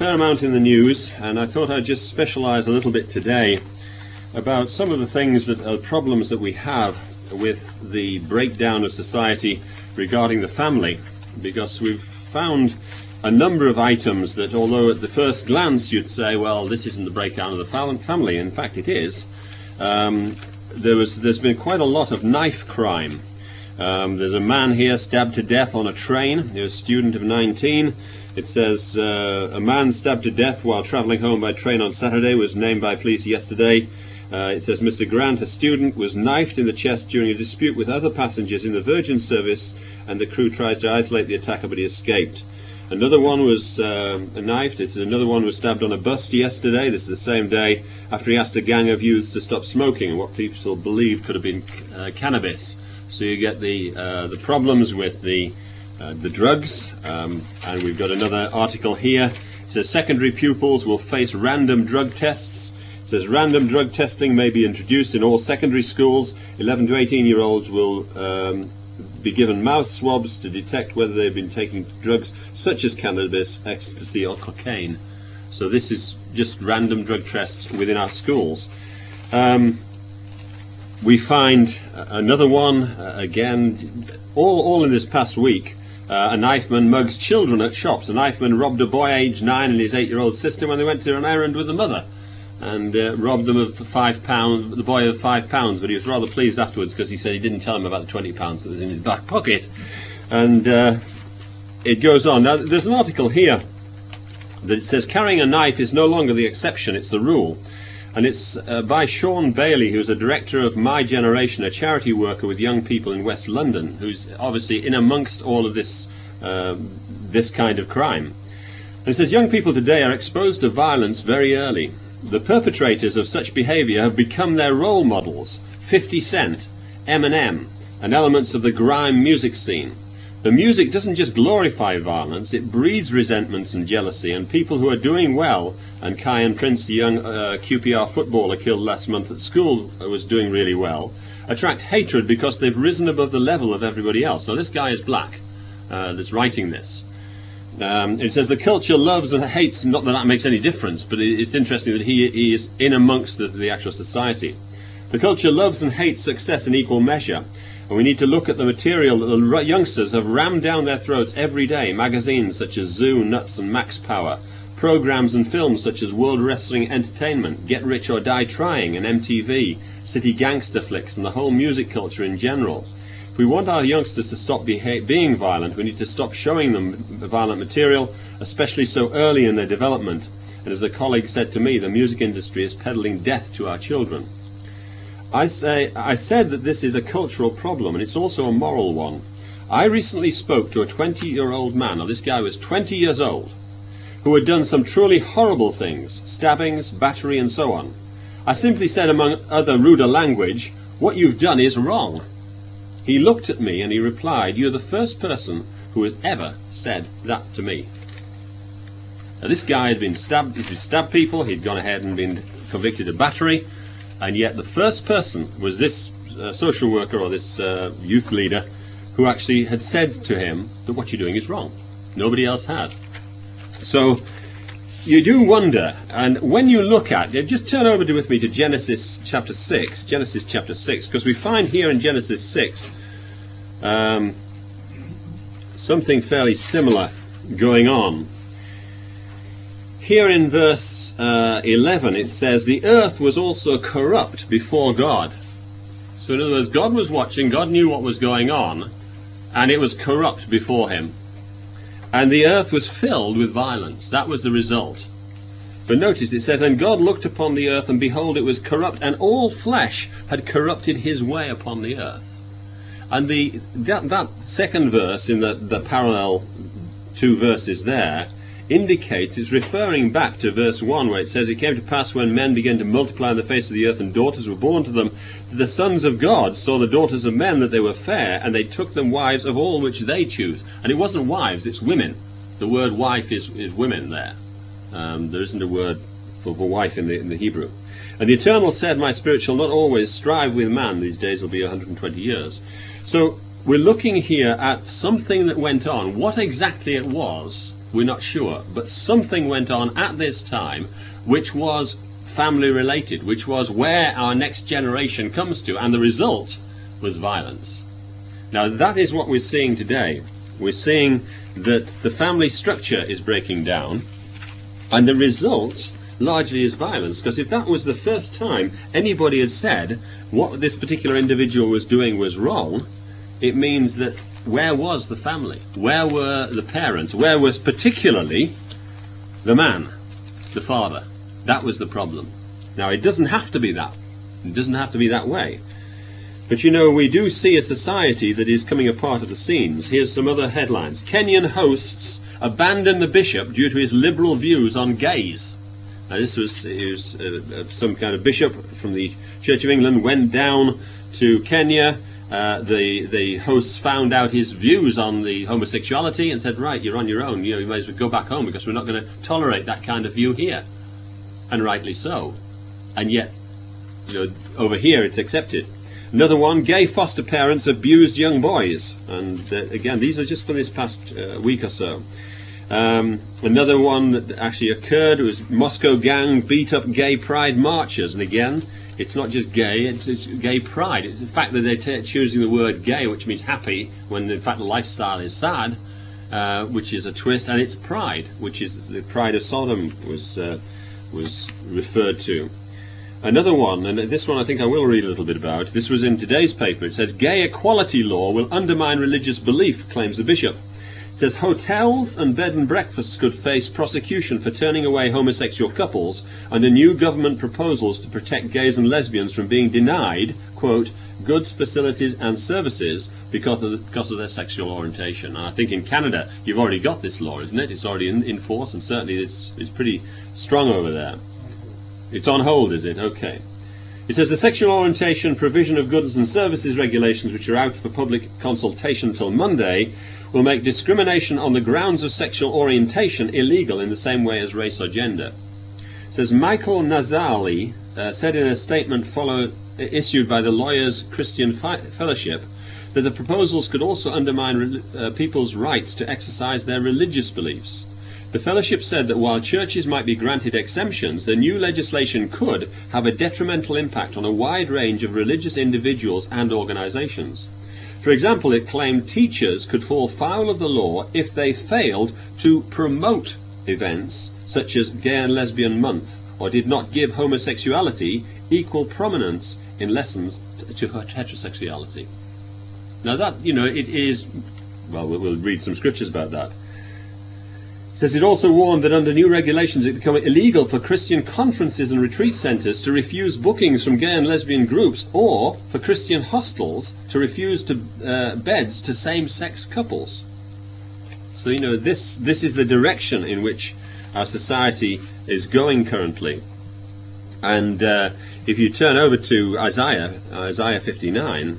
fair amount in the news, and I thought I'd just specialise a little bit today about some of the things that are problems that we have with the breakdown of society regarding the family, because we've found a number of items that, although at the first glance you'd say, well, this isn't the breakdown of the family, in fact it is. There's been quite a lot of knife crime. There's a man here stabbed to death on a train. He was a student of 19. It says, a man stabbed to death while travelling home by train on Saturday was named by police yesterday. It says Mr. Grant, a student, was knifed in the chest during a dispute with other passengers in the Virgin service, and the crew tries to isolate the attacker, but he escaped. Another one was knifed. Another one was stabbed on a bus yesterday. This is the same day, after he asked a gang of youths to stop smoking, what people believed could have been cannabis. So you get the problems with the drugs, and we've got another article here. It says secondary pupils will face random drug tests. It says random drug testing may be introduced in all secondary schools. 11 to 18-year-olds will be given mouth swabs to detect whether they've been taking drugs such as cannabis, ecstasy or cocaine. So this is just random drug tests within our schools. We find another one, again, all in this past week. A knifeman mugs children at shops. A knifeman robbed a boy aged 9 and his 8-year-old sister when they went to an errand with the mother, and robbed them of £5, the boy of £5, but he was rather pleased afterwards because he said he didn't tell him about the £20 that was in his back pocket. And it goes on. Now there's an article here that it says carrying a knife is no longer the exception, it's the rule. And it's by Sean Bailey, who's a director of My Generation, a charity worker with young people in West London, who's obviously in amongst all of this this kind of crime. And it says young people today are exposed to violence very early. The perpetrators of such behaviour have become their role models: 50 Cent, Eminem, and elements of the grime music scene. The music doesn't just glorify violence, it breeds resentments and jealousy, and people who are doing well, and Kyan Prince, the young QPR footballer killed last month at school, was doing really well, attract hatred because they've risen above the level of everybody else. Now this guy is black, that's writing this. It says the culture loves and hates, not that that makes any difference, but it's interesting that he is in amongst the actual society. The culture loves and hates success in equal measure. And we need to look at the material that the youngsters have rammed down their throats every day. Magazines such as Zoo, Nuts and Max Power. Programs and films such as World Wrestling Entertainment, Get Rich or Die Trying and MTV, City Gangster flicks and the whole music culture in general. If we want our youngsters to stop being violent, we need to stop showing them violent material, especially so early in their development. And as a colleague said to me, the music industry is peddling death to our children. I said that this is a cultural problem, and it's also a moral one. I recently spoke to a 20-year-old man, now this guy was 20 years old, who had done some truly horrible things, stabbings, battery and so on. I simply said, among other ruder language, what you've done is wrong. He looked at me and he replied, you're the first person who has ever said that to me. Now this guy had been stabbed, he'd stabbed people, he'd gone ahead and been convicted of battery, and yet the first person was this social worker or this youth leader who actually had said to him that what you're doing is wrong. Nobody else had. So you do wonder, and when you look at, just turn over with me to Genesis chapter 6, because we find here in Genesis 6 something fairly similar going on. Here in verse 11 it says, the earth was also corrupt before God. So in other words, God was watching, God knew what was going on, and it was corrupt before him. And the earth was filled with violence. That was the result. But notice it says, and God looked upon the earth, and behold, it was corrupt, and all flesh had corrupted his way upon the earth. And that second verse in the parallel two verses there indicates, it's referring back to verse 1 where it says, it came to pass when men began to multiply on the face of the earth and daughters were born to them, that the sons of God saw the daughters of men that they were fair, and they took them wives of all which they choose. And it wasn't wives, it's women. The word wife is women there. There isn't a word for wife in the Hebrew. And the Eternal said, my spirit shall not always strive with man. These days will be 120 years. So we're looking here at something that went on. What exactly it was We're not sure. But something went on at this time which was family related, which was where our next generation comes to, and the result was violence. Now that is what we're seeing today. We're seeing that the family structure is breaking down, and the result largely is violence, because if that was the first time anybody had said what this particular individual was doing was wrong, it means that where was the family? Where were the parents? Where was particularly the man, the father? That was the problem. Now it doesn't have to be that. It doesn't have to be that way. But you know, we do see a society that is coming apart at the seams. Here's some other headlines. Kenyan hosts abandon the bishop due to his liberal views on gays. Now this was some kind of bishop from the Church of England went down to Kenya. The hosts found out his views on the homosexuality and said, right, you're on your own. You may as well go back home, because we're not going to tolerate that kind of view here. And rightly so. And yet, over here it's accepted. Another one, gay foster parents abused young boys. And again, these are just for this past week or so. Another one that actually occurred was Moscow gang beat up gay pride marchers. And again, it's not just gay, it's gay pride. It's the fact that they're choosing the word gay, which means happy, when in fact the lifestyle is sad, which is a twist. And it's pride, which is the pride of Sodom was referred to. Another one, and this one I think I will read a little bit about. This was in today's paper. It says, gay equality law will undermine religious belief, claims the bishop. It says, hotels and bed and breakfasts could face prosecution for turning away homosexual couples under new government proposals to protect gays and lesbians from being denied, quote, goods, facilities and services because of their sexual orientation. And I think in Canada you've already got this law, isn't it? It's already in force, and certainly it's pretty strong over there. It's on hold, is it? Okay. It says the sexual orientation provision of goods and services regulations, which are out for public consultation until Monday, will make discrimination on the grounds of sexual orientation illegal in the same way as race or gender. It says Michael Nazali said in a statement issued by the Lawyers Christian Fellowship that the proposals could also undermine people's rights to exercise their religious beliefs. The fellowship said that while churches might be granted exemptions, the new legislation could have a detrimental impact on a wide range of religious individuals and organizations. For example, it claimed teachers could fall foul of the law if they failed to promote events such as Gay and Lesbian Month, or did not give homosexuality equal prominence in lessons to heterosexuality. Now that, it is, well, we'll read some scriptures about that. It says it also warned that under new regulations it become illegal for Christian conferences and retreat centres to refuse bookings from gay and lesbian groups, or for Christian hostels to refuse beds to same-sex couples. So this is the direction in which our society is going currently. And if you turn over to Isaiah 59,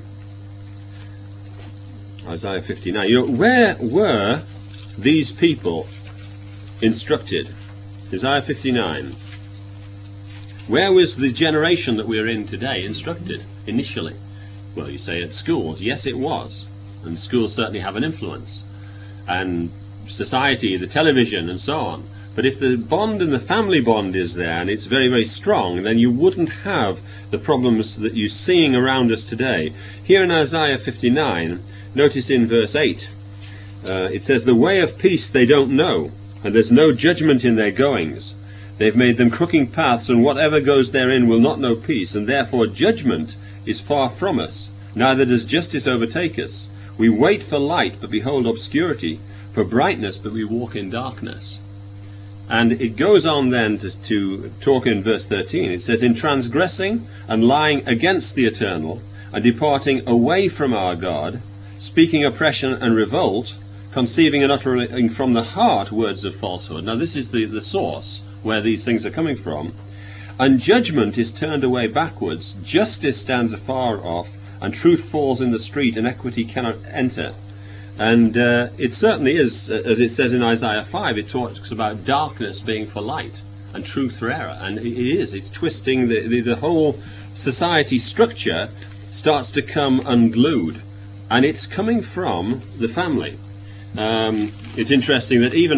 where were these people instructed? Isaiah 59. Where was the generation that we're in today instructed initially? Well, you say at schools. Yes, it was. And schools certainly have an influence. And society, the television, and so on. But if the bond and the family bond is there, and it's very, very strong, then you wouldn't have the problems that you're seeing around us today. Here in Isaiah 59, notice in verse 8, it says, the way of peace they don't know, and there's no judgment in their goings. They've made them crooked paths, and whatever goes therein will not know peace, and therefore judgment is far from us, neither does justice overtake us. We wait for light, but behold obscurity, for brightness, but we walk in darkness. And it goes on then to talk in verse 13. It says, in transgressing and lying against the eternal, and departing away from our God, speaking oppression and revolt, conceiving and uttering from the heart words of falsehood. Now this is the source where these things are coming from. And judgment is turned away backwards, justice stands afar off, and truth falls in the street, and equity cannot enter. And it certainly is, as it says in Isaiah 5, it talks about darkness being for light, and truth for error. And it's twisting the whole society structure starts to come unglued. And it's coming from the family. It's interesting that even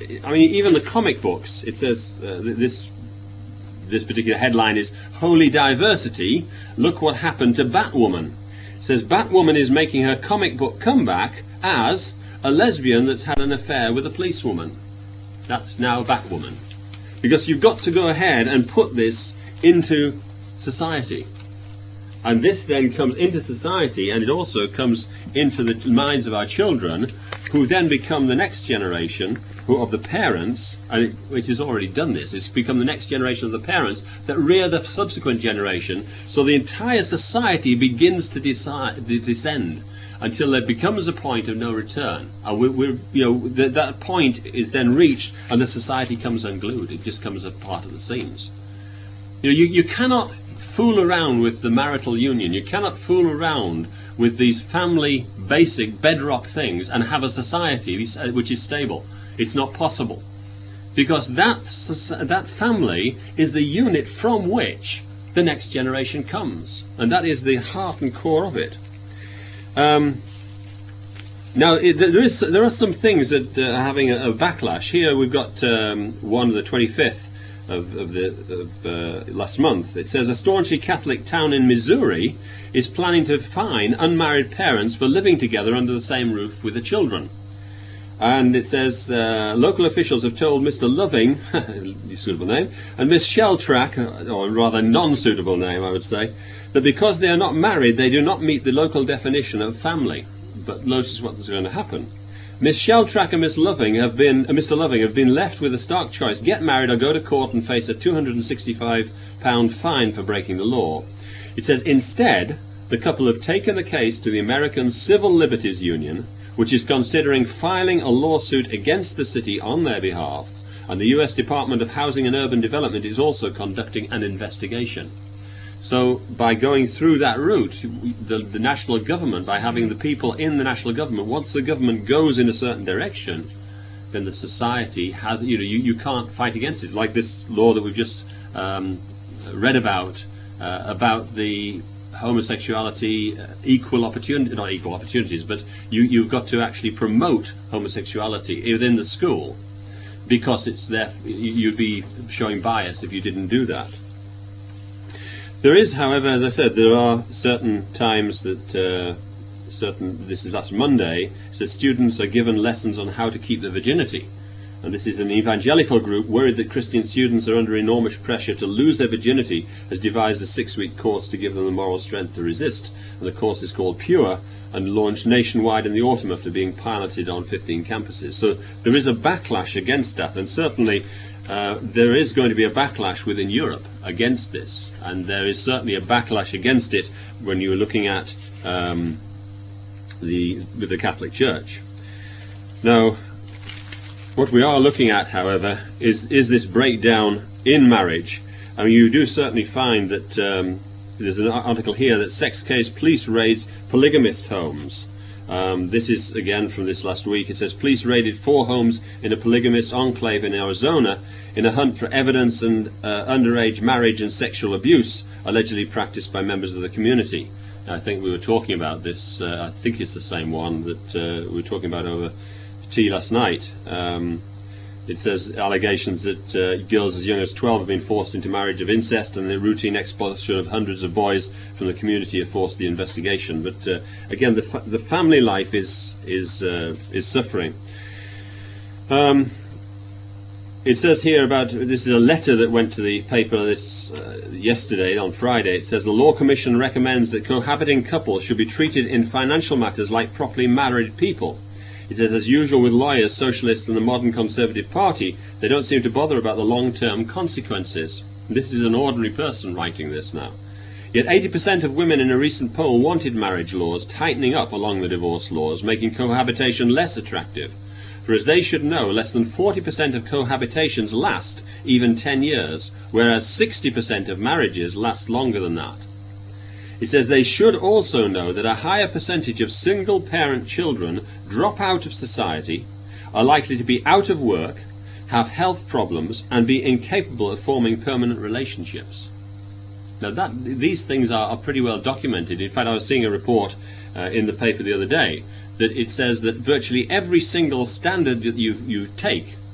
I mean, even the comic books, it says this particular headline is "Holy Diversity. Look what happened to Batwoman." It says Batwoman is making her comic book comeback as a lesbian that's had an affair with a policewoman. That's now Batwoman. Because you've got to go ahead and put this into society. And this then comes into society, and it also comes into the minds of our children, who then become the next generation of the parents, and which has already done this. It's become the next generation of the parents that rear the subsequent generation. So the entire society begins to descend until there becomes a point of no return. And that point is then reached, and the society comes unglued. It just comes apart at the seams. You cannot fool around with the marital union. You cannot fool around with these family basic bedrock things and have a society which is stable. It's not possible, because that family is the unit from which the next generation comes, and that is the heart and core of it. Now there are some things that are having a backlash. Here we've got one of the 25th of last month. It says a staunchly Catholic town in Missouri is planning to fine unmarried parents for living together under the same roof with the children. And it says local officials have told Mr. Loving, suitable name, and Miss Sheltrack, or rather non-suitable name I would say, that because they are not married they do not meet the local definition of family. But notice what's going to happen. Miss Sheltrack and Mr. Loving have been left with a stark choice: get married or go to court and face a £265 fine for breaking the law. It says instead the couple have taken the case to the American Civil Liberties Union, which is considering filing a lawsuit against the city on their behalf, and the US Department of Housing and Urban Development is also conducting an investigation. So by going through that route, the national government, by having the people in the national government, once the government goes in a certain direction, then the society has, you can't fight against it. Like this law that we've just read about the homosexuality, equal opportunity, not equal opportunities, but you've got to actually promote homosexuality within the school, because it's there. You'd be showing bias if you didn't do that. There is, however, as I said, there are certain times that this is last Monday, says students are given lessons on how to keep their virginity. And this is an evangelical group worried that Christian students are under enormous pressure to lose their virginity, has devised a 6-week course to give them the moral strength to resist. And the course is called Pure, and launched nationwide in the autumn after being piloted on 15 campuses. So there is a backlash against that, and certainly there is going to be a backlash within Europe against this, and there is certainly a backlash against it when you're looking at the Catholic Church. Now, what we are looking at, however, is this breakdown in marriage. I mean, you do certainly find that there's an article here that sex case police raids polygamist homes. This is again from this last week. It says police raided 4 homes in a polygamist enclave in Arizona in a hunt for evidence and underage marriage and sexual abuse allegedly practiced by members of the community. I think we were talking about this. I think it's the same one that we were talking about over tea last night. It says allegations that girls as young as 12 have been forced into marriage of incest, and the routine expulsion of hundreds of boys from the community have forced the investigation. But again, the family life is suffering. It says here about, this is a letter that went to the paper this yesterday on Friday. It says the Law Commission recommends that cohabiting couples should be treated in financial matters like properly married people. It says, as usual with lawyers, socialists and the modern Conservative Party, they don't seem to bother about the long-term consequences. This is an ordinary person writing this now. Yet 80% of women in a recent poll wanted marriage laws tightening up along the divorce laws, making cohabitation less attractive. For as they should know, less than 40% of cohabitations last even 10 years, whereas 60% of marriages last longer than that. It says they should also know that a higher percentage of single-parent children drop out of society, are likely to be out of work, have health problems, and be incapable of forming permanent relationships. Now these things are pretty well documented. In fact, I was seeing a report in the paper the other day that it says that virtually every single standard that you take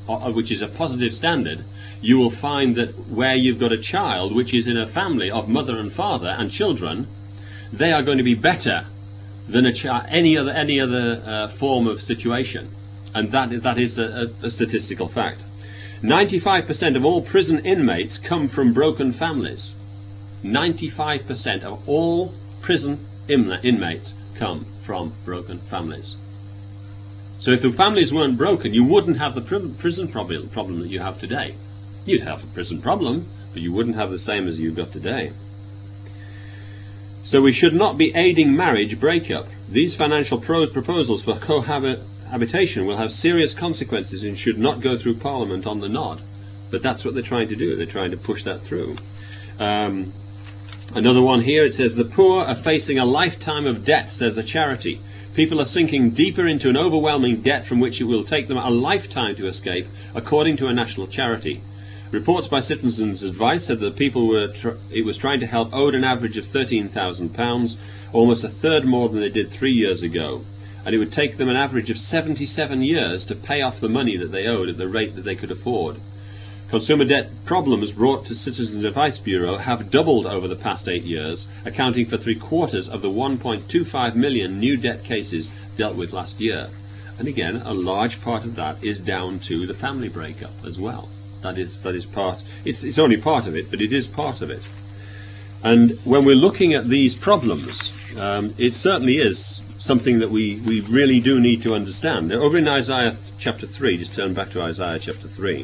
which is a positive standard, you will find that where you've got a child which is in a family of mother and father and children, they are going to be better than any other form of situation, and that is a statistical fact. 95% of all prison inmates come from broken families. 95% of all prison inmates come from broken families. So if the families weren't broken, you wouldn't have the prison problem that you have today. You'd have a prison problem, but you wouldn't have the same as you've got today. So we should not be aiding marriage breakup. These financial proposals for cohabitation will have serious consequences and should not go through Parliament on the nod. But that's what they're trying to do. They're trying to push that through. Another one here, it says, the poor are facing a lifetime of debt, says a charity. People are sinking deeper into an overwhelming debt from which it will take them a lifetime to escape, according to a national charity. Reports by Citizens Advice said that people it was trying to help owed an average of £13,000, almost a third more than they did 3 years ago. And it would take them an average of 77 years to pay off the money that they owed at the rate that they could afford. Consumer debt problems brought to Citizens Advice Bureau have doubled over the past 8 years, accounting for 3/4 of the 1.25 million new debt cases dealt with last year. And again, a large part of that is down to the family breakup as well. That is part. It's only part of it, but it is part of it. And when we're looking at these problems, it certainly is something that we really do need to understand. Over in Isaiah chapter 3, just turn back to Isaiah chapter 3.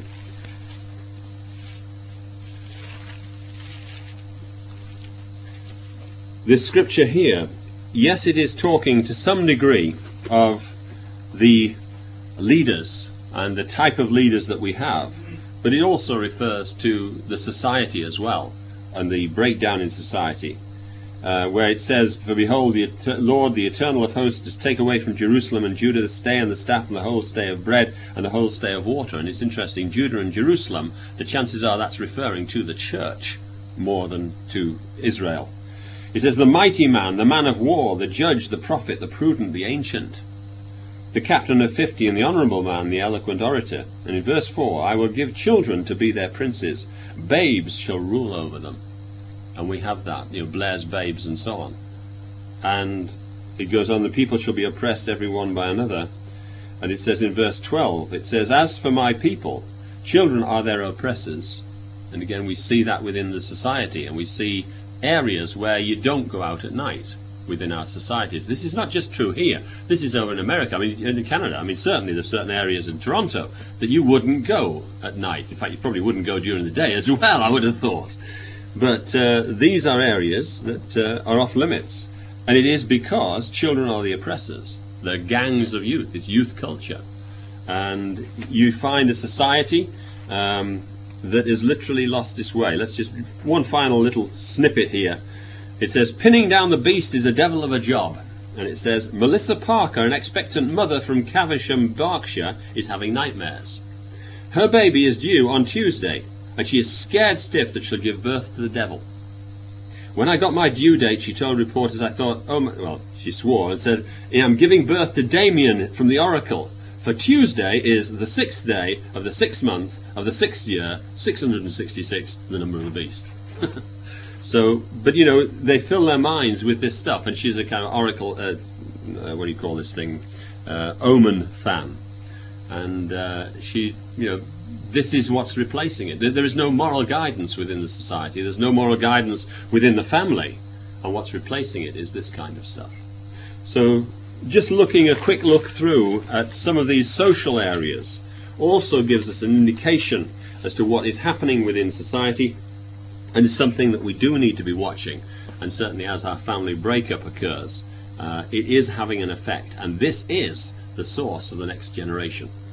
This scripture here, yes, it is talking to some degree of the leaders and the type of leaders that we have, but it also refers to the society as well, and the breakdown in society, where it says, for behold, the Lord, the Eternal of hosts, does take away from Jerusalem and Judah the stay and the staff and the whole stay of bread and the whole stay of water. And it's interesting, Judah and Jerusalem, the chances are that's referring to the church more than to Israel. It says, the mighty man, the man of war, the judge, the prophet, the prudent, the ancient, the captain of 50, and the honourable man, the eloquent orator. And in verse 4, I will give children to be their princes, babes shall rule over them. And we have that, Blair's babes and so on. And it goes on, the people shall be oppressed every one by another. And it says in verse 12, it says, as for my people, children are their oppressors. And again, we see that within the society, and we see areas where you don't go out at night within our societies. This is not just true here. This is over in America. I mean, in Canada. I mean, certainly there's certain areas in Toronto that you wouldn't go at night. In fact, you probably wouldn't go during the day as well, I would have thought. But these are areas that are off limits. And it is because children are the oppressors. They're gangs of youth. It's youth culture. And you find a society that is literally lost its way. Let's just, one final little snippet here. It says, pinning down the beast is a devil of a job. And it says, Melissa Parker, an expectant mother from Caversham, Berkshire, is having nightmares. Her baby is due on Tuesday, and she is scared stiff that she'll give birth to the devil. When I got my due date, she told reporters, I thought, she swore and said, I'm giving birth to Damien from the Oracle. For Tuesday is the 6th day of the 6th month of the 6th year, 666, the number of the beast. So, but they fill their minds with this stuff, and she's a kind of oracle, what do you call this thing, omen fan. And she, this is what's replacing it. There is no moral guidance within the society. There's no moral guidance within the family. And what's replacing it is this kind of stuff. So, just looking a quick look through at some of these social areas also gives us an indication as to what is happening within society, and is something that we do need to be watching. And certainly as our family breakup occurs, it is having an effect, and this is the source of the next generation.